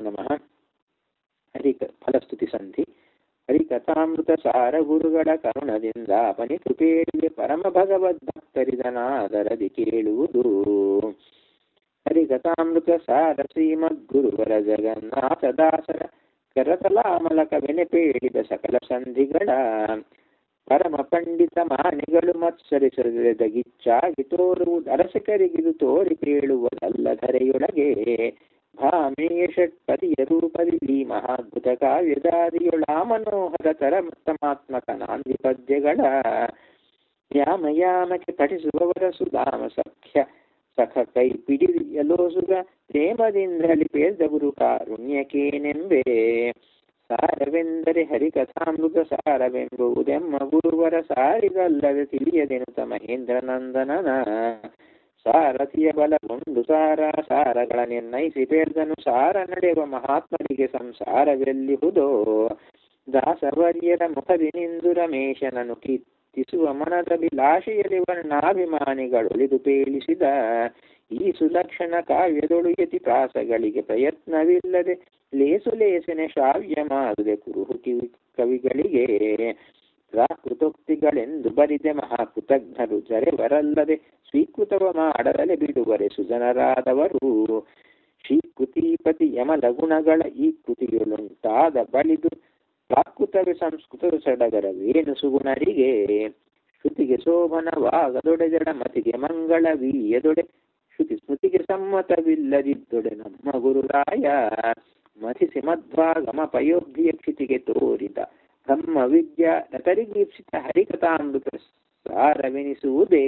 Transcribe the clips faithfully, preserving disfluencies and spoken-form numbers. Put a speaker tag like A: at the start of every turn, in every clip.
A: ನಮಃ. ಹರಿಕ ಫಲಸ್ತುತಿ ಸಂಧಿ. ಹರಿಕಥಾಮೃತ ಸಾರ ಗುರುಗಳ ಕರುಣದಿಂದ ಪನಿ ಕೃಪೇಳಿಗೆ ಪರಮ ಭಗವದ್ ಭಕ್ತರಿದನಾದರದಿ ಕೇಳುವುದು. ಹರಿಕಥಾಮೃತ ಸಾರ ಶ್ರೀಮದ್ ಗುರುವರ ಜಗನ್ನಾಥ ದಾಸರ ಕರತಲಾಮಲಕ ಬೆನೆಪೇಳಿದ ಸಕಲ ಸಂಧಿಗಳ ಪರಮ ಪಂಡಿತ ಮಾನಿಗಳು ಮತ್ಸರಿಸದಗಿಚ್ಚಾಗಿ ತೋರುವುದು ಅರಸಕರಿಗಿದು ತೋರಿ ಪೇಳುವುದಲ್ಲ ಧರೆಯೊಳಗೆ. ಭಾಮೇಯ ಷಟ್ಪದಿಯ ರೂಪದಲ್ಲಿ ಮಹಾದ್ಭುತ ಕಾವ್ಯದಾದಿಯೊಳ ಮನೋಹರ ತರಮತ್ತಮಾತ್ಮಕ ನಾಂದಿ ಪದ್ಯಗಳ ಯಾಮಯಾಮಕ್ಕೆ ಪಠಿಸುವವರ ಸುಧಾಮ ಸಖ್ಯ ಸಖ ಕೈ ಪಿಡಿಯಲೋಸುಗ ಪ್ರೇಮದಿಂದಲಿ ಪೇಳ್ದ ಗುರು ಕಾರುಣ್ಯಕೇನೆಂಬೆ. ಸಾರವೆಂದರೆ ಹರಿಕಥಾಮೃತ ಸಾರವೆಂಬುವುದೆಮ್ಮ ಗುರುವರ ಸಾರಿದಲ್ಲದೆ ತಿಳಿಯದೆನುತ ಮಹೇಂದ್ರ ನಂದನನ ಸಾರಥಿಯ ಬಲಗೊಂಡು ಸಾರ ಸಾರಗಳ ನಿರ್ಣಯಿಸಿ ಪೇಳ್ದನು ಸಾರ ನಡೆಯುವ ಮಹಾತ್ಮರಿಗೆ ಸಂಸಾರವೆಲ್ಲಿಹುದೋ. ದಾಸವರ್ಯರ ಮುಖದಿ ನಿಂದು ರಮೇಶನನು ಕೀರ್ತಿಸುವ ಮನದಭಿಲಾಷೆಯಲ್ಲಿ ವರ್ಣಾಭಿಮಾನಿಗಳೊಲಿದು ಪೇಳಿಸಿದ ಈ ಸುಲಕ್ಷಣ ಕಾವ್ಯದೊಳು ಯತಿ ಪ್ರಾಸಗಳಿಗೆ ಪ್ರಯತ್ನವಿಲ್ಲದೆ ಲೇಸು ಲೇಸನೆ ಶ್ರಾವ್ಯ ಮಾಡುದೆ ಕುರುಹು ಕಿವಿ ಕವಿಗಳಿಗೆ. ಪ್ರಾಕೃತೋಕ್ತಿಗಳೆಂದು ಬರಿದೆ ಮಹಾಕೃತಜ್ಞರು ಜರೆವರಲ್ಲದೆ ಸ್ವೀಕೃತವ ಮಾಡಲೇ ಬಿಡುವರೆ ಸುಜನರಾದವರು. ಶ್ರೀಕೃತಿಪತಿ ಯಮಲ ಗುಣಗಳ ಈ ಕೃತಿಯೊಳುಂಟಾದ ಬಳಿದು ಪ್ರಾಕೃತವೇ ಸಂಸ್ಕೃತ ಸಡಗರವೇನು ಸುಗುಣರಿಗೆ. ಶ್ರುತಿಗೆ ಶೋಭನವಾಗದೊಡೆ ಜಡ ಮತಿಗೆ ಮಂಗಳವೀಯದೊಡೆ ಶ್ರುತಿ ಸ್ಮೃತಿಗೆ ಸಮ್ಮತವಿಲ್ಲದಿದ್ದೊಡೆ ನಮ್ಮ ಗುರುರಾಯ. ಮಥಿಸಿ ಮಧ್ವಾಗಮ ಪಯೋಬ್ಧಿಯ ಕ್ಷಿತಿಗೆ ತೋರಿದ ಬ್ರಹ್ಮ ವಿದ್ಯಾ ನತರಿಗೀಪ್ಸಿತ ಹರಿಕಥಾಮೃತ ಸಾರವೆನಿಸುವುದೇ.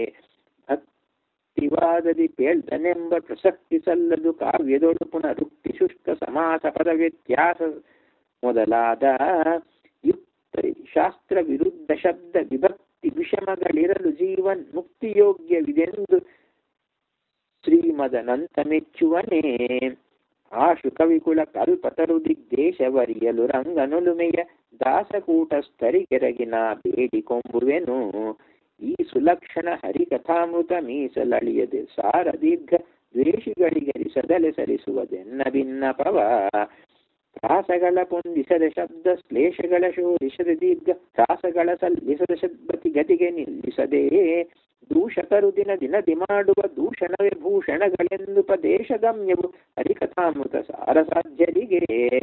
A: ಭಕ್ತಿವಾದದಿ ಪೇಳ್ದನೆಂಬ ಪ್ರಸಕ್ತಿ ಸಲ್ಲದು ಕಾವ್ಯದೊಳು ಪುನರುಕ್ತಿ ಶುಷ್ಕ ಸಮಾಸ ಪದ ವ್ಯತ್ಯಾಸ ಮೊದಲಾದ ಯುಕ್ತ ಶಾಸ್ತ್ರ ವಿರುದ್ಧ ಶಬ್ದ ವಿಭಕ್ತಿ ವಿಷಮಗಳಿರಲು ಜೀವನ್ ಮುಕ್ತಿಯೋಗ್ಯವಿದೆಂದು ಶ್ರೀಮದನಂತ ಮೆಚ್ಚುವನೇ. ಆಶು ಕವಿಕುಲ ಕಲ್ಪತರು ದಿಗ್ದೇಶವರಿಯಲು ರಂಗನುಲುಮೆಯ ದಾಸಕೂಟಸ್ಥರಿಗೆರಗಿನ ಬೇಡಿಕೊಂಬುವೆನು. ಈ ಸುಲಕ್ಷಣ ಹರಿಕಥಾಮೃತ ಮೀಸಲಳಿಯದೆ ಸಾರ ದೀರ್ಘ ದ್ವೇಷಿಗಳಿಗರಿಸದಲೆ ಸರಿಸುವುದೆನ್ನ ಭಿನ್ನಪವ. ಪ್ರಾಸಗಳ ಪೊಂದಿಸದೆ ಶಬ್ದ ಶ್ಲೇಷಗಳ ಶೋಧಿಸದೆ ದೀರ್ಘ ಪ್ರಾಸಗಳ ಸಲ್ಲಿಸದ ಶಬ್ದತಿ ಗತಿಗೆ ನಿಲ್ಲಿಸದೆ ದೂಷಕರು ದಿನ ದಿನದಿ ಮಾಡುವ ದೂಷಣವೇ ಭೂಷಣಗಳೆಂದು ಪದೇಶಗಮ್ಯವು ಹರಿಕಥಾಮೃತ ಸಾರ ಸಾಧ್ಯರಿಗೆ.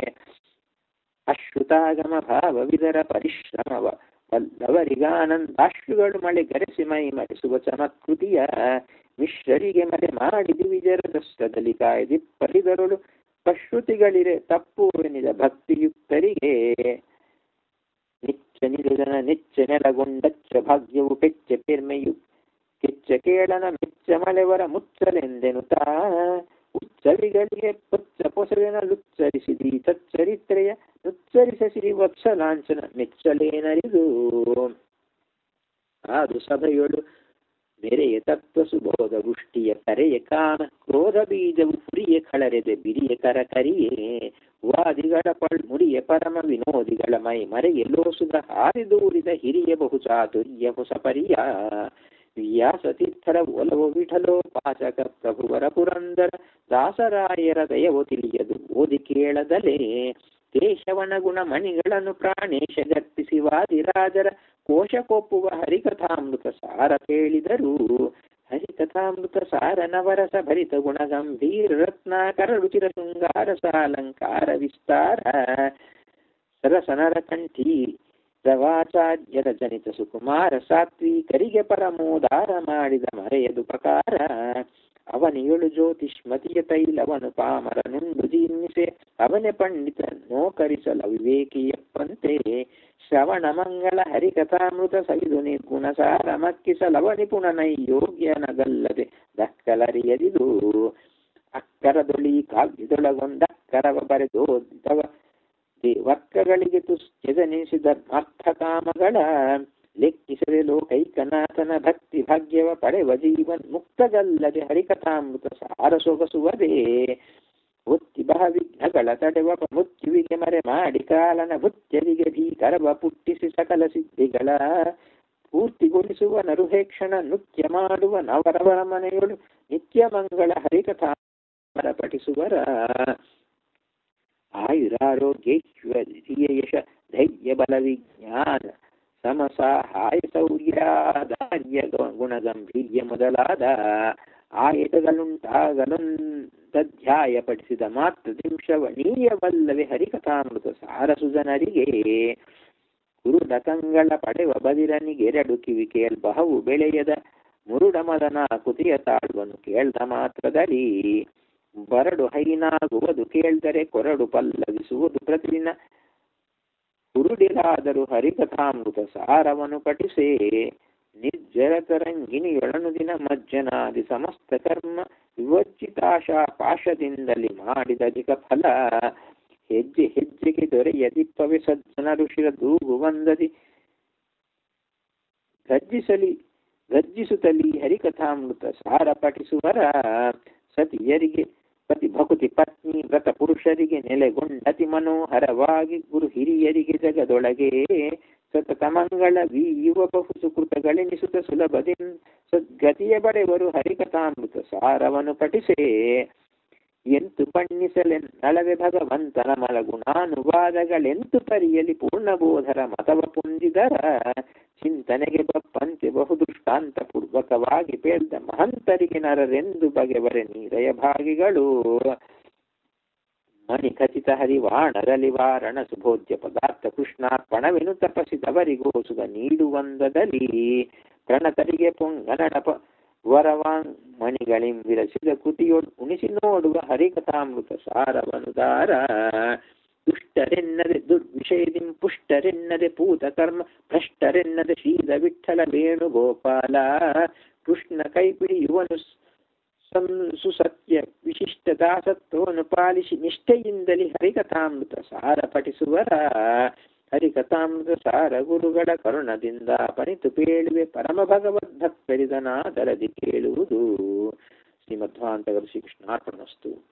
A: ಅಶ್ರುತಾಗಮ ಭಾವವಿದರ ಪರಿಶ್ರಮವ ವಲ್ಲವರಿಗಾನಂದಾಶ್ರುಗಳು ಮಳೆ ಗರೆಸಿ ಮೈ ಮರೆಸುವ ಚಮತ್ಕೃತಿಯ ಮಿಶ್ರರಿಗೆ ಮರೆ ಮಾಡಿ ದಿವಿಜರ ದಷ್ಟದಲ್ಲಿ ಕಾಯ್ದಿಪ್ಪರಿದರೊಳು ಪಶ್ರುತಿಗಳಿರೆ ತಪ್ಪುವೆನಿದ ಭಕ್ತಿಯುಕ್ತರಿಗೆ. ನಿಚ್ಚ ನಿರುದನ ನಿಚ್ಚ ನೆಲಗೊಂಡಚ್ಚ ಭಾಗ್ಯವು ಪೆಚ್ಚ ಪೆರ್ಮೆಯು ಕೆಚ್ಚ ಕೇಳನ ಮೆಚ್ಚ ಮಳೆವರ ಮುಚ್ಚಲೆಂದೆನುತಾ ಉಚ್ಚರಿಗಳಿಗೆ ಪೊಚ್ಚ ಪೊಸವೆನ ಲುಚ್ಚರಿಸಿದಿ ತಚ್ಚರಿತ್ರೆಯ ನುಚ್ಚರಿಸ ಸಿರಿ ವತ್ಸಲಾಂಚನ ಮೆಚ್ಚಲೇನರಿದು. ಆದು ಸಭೆಯೊಳು ಬೆರೆಯ ತತ್ವ ಸುಬೋಧ ವೃಷ್ಟಿಯ ಕರೆಯ ಕಾಮ ಕ್ರೋಧ ಬೀಜವು ಪುರಿಯ ಕಳರೆದೆ ಬಿರಿಯ ಕರಕರಿಯೇ. ವಾದಿಗಳ ಪಳ್ ಮುರಿಯ ಪರಮ ವಿನೋದಿಗಳ ಮೈ ಮರೆಯ ಲೋಸುಗ ಹಾರಿದೂರಿದ ಹಿರಿಯ ಬಹುಚಾತುರ್ಯ ಹೊಸ ಪರಿಯ. ವ್ಯಾಸತೀರ್ಥರ ಒಲವು ವಿಠಲೋ ಪಾಚಕ ಪ್ರಭುವರ ಪುರಂದರ ದಾಸರಾಯರ ದಯವೋ ತಿಳಿಯದು ಓದಿ ಕೇಳದಲೇ. ಕೇಶವನ ಗುಣ ಮಣಿಗಳನ್ನು ಪ್ರಾಣೇಶ ಗರ್ಪಿಸಿ ವಾದಿರಾಜರ ಕೋಶಕೊಪ್ಪುವ ಹರಿಕಥಾಮೃತ ಸಾರ ಕೇಳಿದರು. ಹರಿಕಥಾಮೃತ ಸಾರ ನವರಸ ಭರಿತ ಗುಣ ಗಂಭೀರ ರತ್ನಾಕರ ರುಚಿರ ಶೃಂಗಾರ ಸಾಲಂಕಾರ ವಿಸ್ತಾರ ಸರಸನರ ಕಂಠಿ ರವಾಚಾರ್ಯರ ಜನಿತ ಸುಕುಮಾರ ಸಾತ್ವಿಕರಿಗೆ ಪರಮೋದಾರ ಮಾಡಿದ ಮರೆಯದು ಪ್ರಕಾರ. ಅವನಿಯೊಳು ಜ್ಯೋತಿಷ್ಮತಿಯ ತೈಲವನು ಪಾಮರ ನುಂಡು ಜೀರ್ಣಿಸೆ ಅವನೇ ಪಂಡಿತ ನೋಕರಿಸಲ ವಿವೇಕಿಯಪ್ಪಂತೆ. ಶ್ರವಣ ಮಂಗಳ ಹರಿಕಥಾಮೃತ ಸವಿದು ನಿರ್ಗುಣ ಸಾರ ಮಕ್ಕಿಸಲವನಿ ಪುನನೈ ಯೋಗ್ಯನಗಲ್ಲದೆ ದಕ್ಕಲರಿಯದಿದು. ಅಕ್ಕರದೊಳಿ ಕಾವ್ಯದೊಳಗೊಂದಕ್ಕರವ ಬರೆದೋದಿತವ ದೇವಕ್ಕಗಳಿಗೆ ತುಸ್ತ್ಯಜನಿಸಿದ ಅರ್ಥಕಾಮಗಳ ಲೆಕ್ಕಿಸದೆ ಲೋಕೈಕನಾಥನ ಭಕ್ತಿ ಭಾಗ್ಯವ ಪಡೆವ ಜೀವನ್ ಮುಕ್ತಗಲ್ಲದೆ ಹರಿಕಥಾಮೃತ ಸಾರ ಸೊಗಸುವದೇ. ಒತ್ತಿ ಭಾವಿಘ್ನಗಳ ತಡೆವ ಮೃತ್ಯುವಿಗೆ ಮರೆ ಮಾಡಿ ಕಾಲನ ಭೃತ್ಯರಿಗೆ ಭೀಕರವ ಪುಟ್ಟಿಸಿ ಸಕಲ ಸಿದ್ಧಿಗಳ ಪೂರ್ತಿಗೊಳಿಸುವ ನರುಹೇಕ್ಷಣ ನೃತ್ಯ ಮಾಡುವ ನವರವರ ಮನೆಯೊಳು ನಿತ್ಯ ಮಂಗಳ ಹರಿಕಥಾ ಪಠಿಸುವರ. ಆಯುರಾರೋಗ್ಯೈಶ್ವರ್ಯ ಯಶ ಧೈರ್ಯ ಬಲ ವಿಜ್ಞಾನ ಸಮಸಹಾಯ ಸೌರ್ಯಾದಾರ್ಯ ಗುಣಗಂಭೀರ್ಯ ಮೊದಲಾದ ಆಯತಗಳುಂಟಾಗಲೊಂದಧ್ಯಾಯ ಪಠಿಸಿದ ಮಾತ್ರ ದಿಂಶವನೀಯವಲ್ಲವೇ ಹರಿಕಥಾಮೃತ ಸಾರಸುಜನರಿಗೆ ಕುರುಡ ಕಂಗಳ ಪಡೆವ ಬದಿರನಿಗೆರಡು ಕಿವಿ ಕೇಳ್ಬಹು ಬೆಳೆಯದ ಮುರುಡ ಮದನ ಕುತಿಯ ತಾಳ್ವನು ಕೇಳ್ದ ಮಾತ್ರದಲ್ಲಿ ಬರಡು ಹೈನಾಗುವುದು ಕೇಳ್ದರೆ ಕೊರಡು ಪಲ್ಲವಿಸುವುದು ಪ್ರತಿದಿನ ಕುರುಡಿರಾದರೂ ಹರಿಕಥಾಮೃತ ಸಾರವನು ಪಠಿಸೇ ನಿರ್ಜರ ತರಂಗಿಣಿಯೊಳನು ದಿನ ಮಜ್ಜನಾದಿ ಸಮಸ್ತ ಕರ್ಮ ವಿವರ್ಜಿತಾಶಾ ಪಾಶದಿಂದಲಿ ಮಾಡಿದ ಅಧಿಕ ಫಲ ಹೆಜ್ಜೆ ಹೆಜ್ಜೆಗೆ ದೊರೆಯ ದಿಪ್ಪವೇ ಸಜ್ಜನ ಋಷಿರ ದೂಗು ಬಂದದಿ ಗರ್ಜಿಸಲಿ ಗರ್ಜಿಸುತ್ತಲಿ ಹರಿಕಥಾಮೃತ ಸಾರ ಪಠಿಸುವರ ಸತಿಯರಿಗೆ ಪತಿ ಭಕುತಿ ಪತ್ನಿ ವ್ರತ ಪುರುಷರಿಗೆ ನೆಲೆಗೊಂಡತಿ ಮನೋಹರವಾಗಿ ಗುರು ಹಿರಿಯರಿಗೆ ಜಗದೊಳಗೆ ಸತತ ಮಂಗಳ ವೀಯುವ ಬಹು ಸುಕೃತಗಳೆನಿಸುತ್ತ ಸುಲಭದಿನ್ ಸದ್ಗತಿಯ ಬರೆವರು ಹರಿಕಥಾಮೃತ ಸಾರವನ್ನು ಪಠಿಸೇ ಎಂತು ಪಣ್ಣಿಸಲೆನ್ನಳವೆ ಭಗವಂತನ ಮಲಗುಣಾನುವಾದಗಳೆಂತು ಪರಿಯಲಿ ಪೂರ್ಣಬೋಧರ ಮತವ ಪುಂದಿದರ ಚಿಂತನೆಗೆ ಬಪ್ಪಂತೆ ಬಹು ದೃಷ್ಟಾಂತ ಪೂರ್ವಕವಾಗಿ ಪೇಳ್ದ ಮಹಂತರಿಗೆ ನರರೆಂದು ಬಗೆವರೆ ನೀರಯ ಭಾಗಿಗಳು ಮಣಿಖಚಿತ ಹರಿವಾಣದಲ್ಲಿ ವಾರಣ ಸುಭೋಜ್ಯ ಪದಾರ್ಥ ಕೃಷ್ಣಾರ್ಪಣವೆನು ತಪಸಿದವರಿಗೋಸುಗ ನೀಡುವಂದದಲ್ಲಿ ಪ್ರಣತರಿಗೆ ಪೊಂಗನಡಪ ವರವಾಂಗ್ ಮಣಿಗಳಿಂ ವಿರಸಿದ ಕೃತಿಯೊಡ್ ಉಣಿಸಿ ನೋಡುವ ಹರಿಕಥಾಮೃತ ಸಾರವನುದಾರ ದುಷ್ಟರೆನ್ನದೆ ದುರ್ವಿಷಯದಿಂ ಪುಷ್ಟರೆನ್ನದೆ ಪೂತ ಕರ್ಮ ಭ್ರಷ್ಟರೆನ್ನದೆ ಶ್ರೀದ ವಿಠಲ ವೇಣುಗೋಪಾಲ ಕೃಷ್ಣ ಕೈಪಿಡಿಯುವನು ಸುಸತ್ಯ ವಿಶಿಷ್ಟ ದಾಸತ್ವವನ್ನು ಪಾಲಿಸಿ ನಿಷ್ಠೆಯಿಂದಲೇ ಹರಿಕಥಾಮೃತ ಸಾರ ಪಠಿಸುವರ ಹರಿಕಥಾಮೃತ ಸಾರ ಗುರುಗಳ ಕರುಣದಿಂದ ಪನಿತು ಪೇಳುವೆ ಪರಮ ಭಗವದ್ಭಕ್ತರಿದನಾದರದಿ ಕೇಳುವುದು. ಶ್ರೀಮಧ್ವಾಂತಗರು ಶ್ರೀಕೃಷ್ಣಾರ್ಪಣಮಸ್ತು.